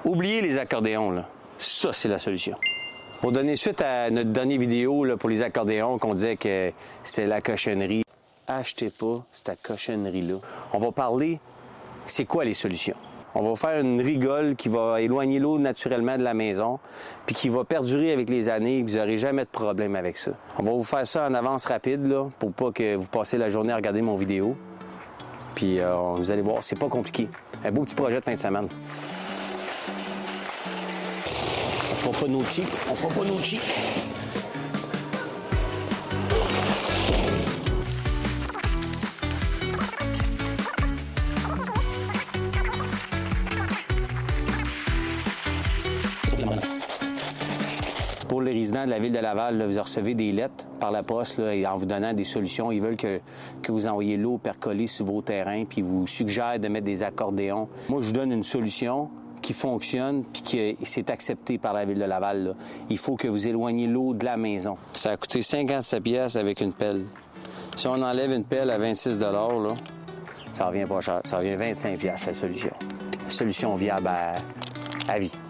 Oubliez les accordéons, là. Ça, c'est la solution. Pour donner suite à notre dernière vidéo là, pour les accordéons, qu'on disait que c'est la cochonnerie, achetez pas cette cochonnerie-là. On va parler, c'est quoi les solutions? On va faire une rigole qui va éloigner l'eau naturellement de la maison, puis qui va perdurer avec les années, et vous n'aurez jamais de problème avec ça. On va vous faire ça en avance rapide, là, pour pas que vous passiez la journée à regarder mon vidéo. Puis vous allez voir, c'est pas compliqué. Un beau petit projet de fin de semaine. On fera pas nos cheats. On fera pas nos cheats. Pour les résidents de la ville de Laval, là, vous recevez des lettres par la poste là, et en vous donnant des solutions. Ils veulent que vous envoyiez l'eau percolée sur vos terrains, puis ils vous suggèrent de mettre des accordéons. Moi, je vous donne une solution qui fonctionne puis qui c'est accepté par la ville de Laval. Là. Il faut que vous éloigniez l'eau de la maison. Ça a coûté 57 pièces avec une pelle. Si on enlève une pelle à 26 $, là, ça revient pas cher. Ça revient 25 pièces la solution. Solution viable à vie.